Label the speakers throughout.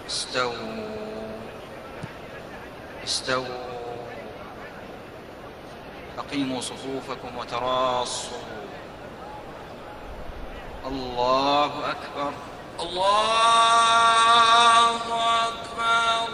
Speaker 1: استووا استووا. أقيموا صفوفكم وتراصوا. الله أكبر
Speaker 2: الله أكبر.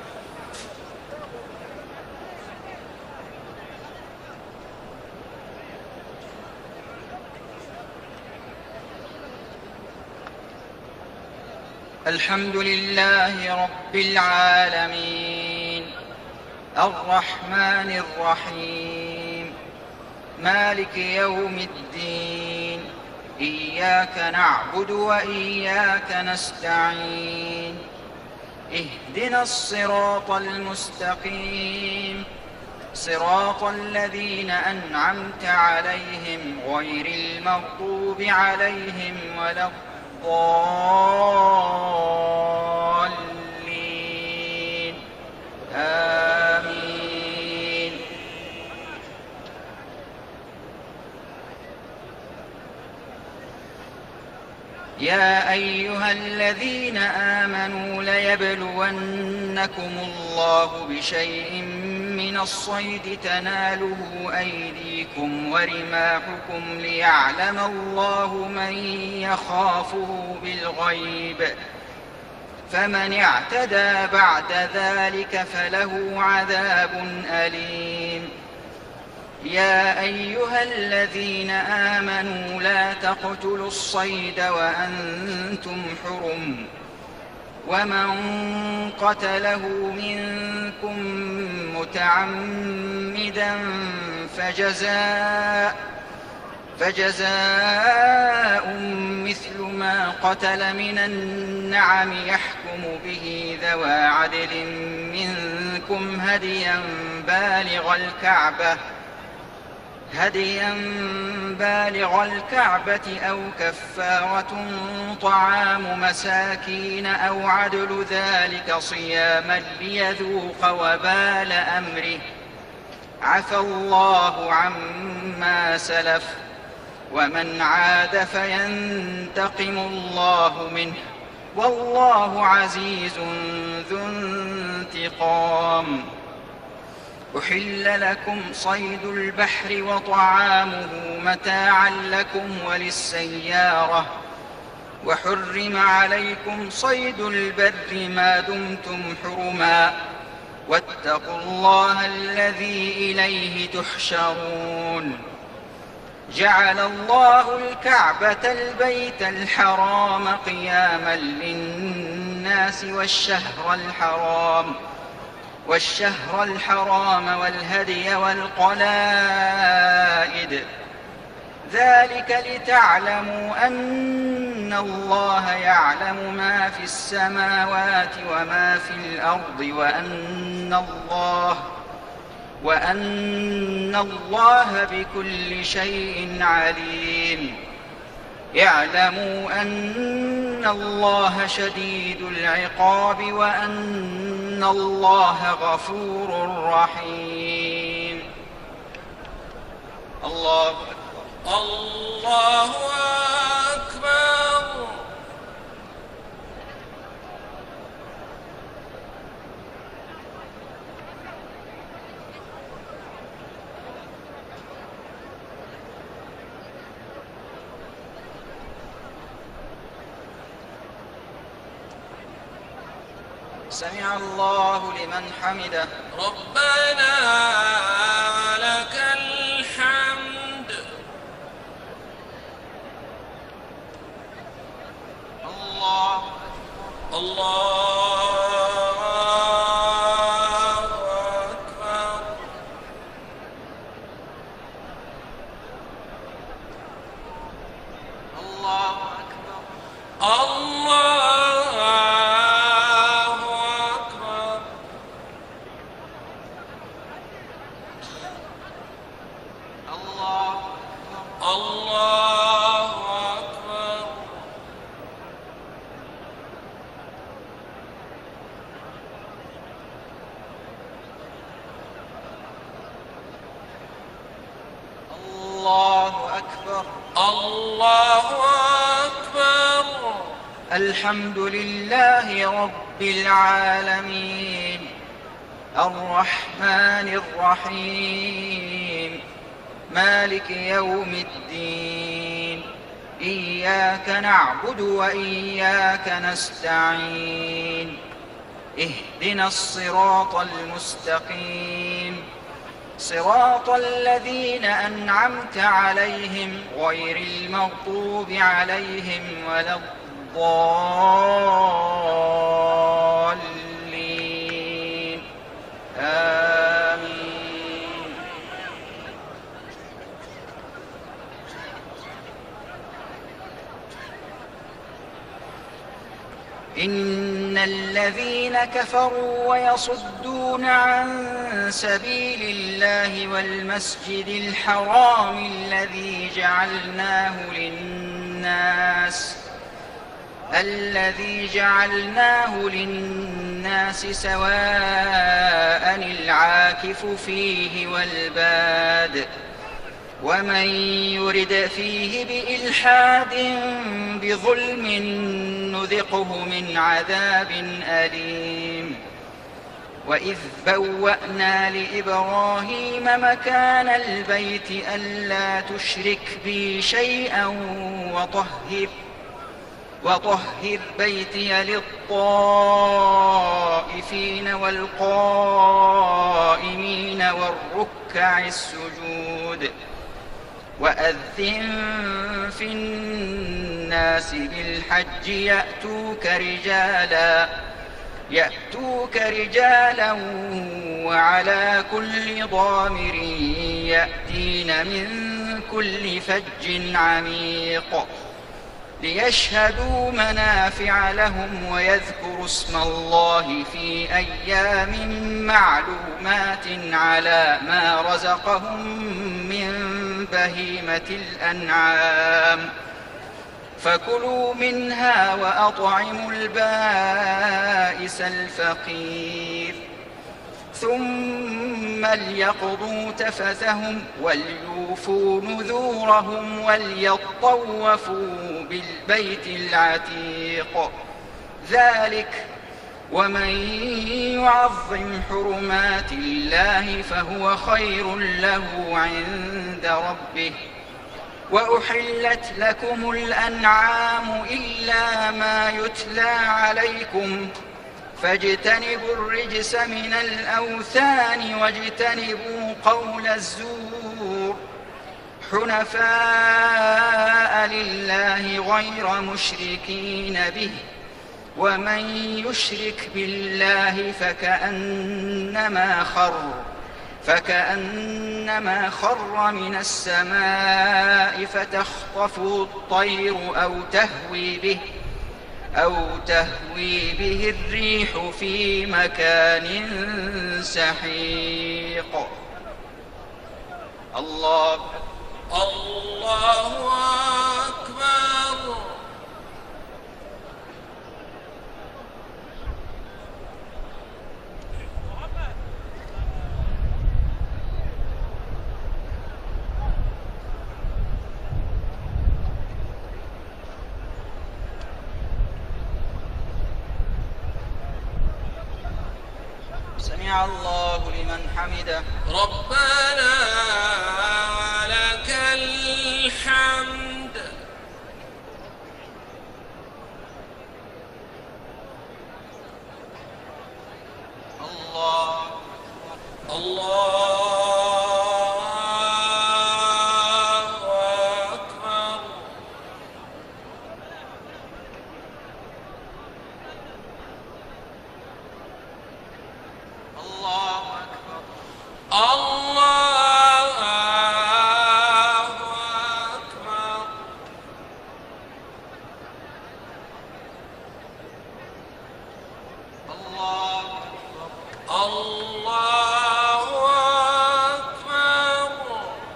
Speaker 1: الحمد لله رب العالمين الرحمن الرحيم مالك يوم الدين إياك نعبد وإياك نستعين اهدنا الصراط المستقيم صراط الذين أنعمت عليهم غير المغضوب عليهم ولا الضالين آمين. يا أيها الذين آمنوا ليبلونكم الله بشيء من الصيد تناله أيديكم ورماحكم ليعلم الله من يخافه بالغيب فمن اعتدى بعد ذلك فله عذاب أليم. يا أيها الذين آمنوا لا تقتلوا الصيد وأنتم حرم ومن قتله منكم متعمدا فجزاء مثل ما قتل من النعم يحكم به ذوى عدل منكم هديا بالغ الكعبة أو كفارة طعام مساكين أو عدل ذلك صياما ليذوق وبال أمره عفى الله عما سلف ومن عاد فينتقم الله منه والله عزيز ذو انتقام. أحل لكم صيد البحر وطعامه متاعا لكم وللسيارة وحرم عليكم صيد البر ما دمتم حرما واتقوا الله الذي إليه تحشرون. جعل الله الكعبة البيت الحرام قياما للناس والشهر الحرام والهدي والقلائد ذلك لتعلموا أن الله يعلم ما في السماوات وما في الأرض وأن الله بكل شيء عليم. اعلموا أن الله شديد العقاب وأن الله غفور رحيم. الله أكبر
Speaker 2: الله أكبر.
Speaker 1: سمع الله لمن حمده
Speaker 2: ربنا لك الحمد.
Speaker 1: الله
Speaker 2: أكبر.
Speaker 1: الله أكبر.
Speaker 2: الله
Speaker 1: الحمد لله رب العالمين الرحمن الرحيم مالك يوم الدين إياك نعبد وإياك نستعين اهدنا الصراط المستقيم صراط الذين أنعمت عليهم غير المغضوب عليهم ولا الضالين آمين. إن الذين كفروا ويصدون عن سبيل الله والمسجد الحرام الذي جعلناه للناس سواء العاكف فيه والباد ومن يرد فيه بإلحاد بظلم نذقه من عذاب أليم. وإذ بوأنا لإبراهيم مكان البيت ألا تشرك بي شيئا وطهر بيتي للطائفين والقائمين والركع السجود وأذن في الناس بالحج يأتوك رجالا وعلى كل ضامر يأتين من كل فج عميق ليشهدوا منافع لهم ويذكروا اسم الله في أيام معلومات على ما رزقهم من بهيمة الأنعام فكلوا منها وأطعموا البائس الفقير ثم ليقضوا تفثهم وليوفوا نذورهم وليطوفوا بالبيت العتيق ذلك ومن يعظم حرمات الله فهو خير له عند ربه. وأحلت لكم الأنعام إلا ما يتلى عليكم فاجتنبوا الرجس من الأوثان واجتنبوا قول الزور حنفاء لله غير مشركين به ومن يشرك بالله فكأنما خر من السماء فتخطفه الطير أو تهوي به الريح في مكان سحيق. الله
Speaker 2: أكبر.
Speaker 1: سمع الله لمن حمده
Speaker 2: ربنا ولك الحمد.
Speaker 1: الله
Speaker 2: أكبر.
Speaker 1: الله أكبر.
Speaker 2: الله أكبر.
Speaker 1: الله أكبر.
Speaker 2: الله أكبر.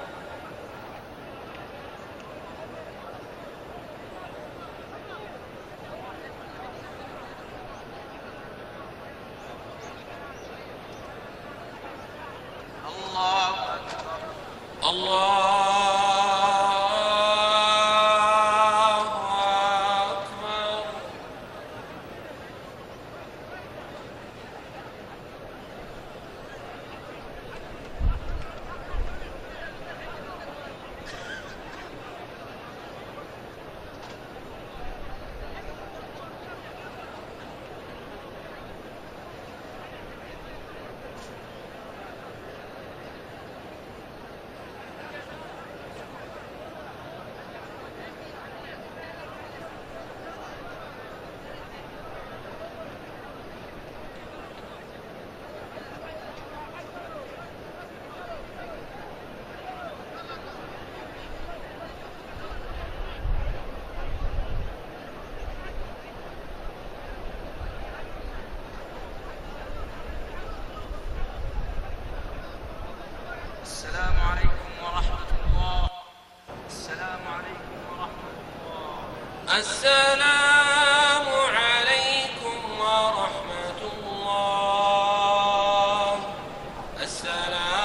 Speaker 1: الله أكبر.
Speaker 2: الله أكبر. السلام عليكم ورحمة الله. السلام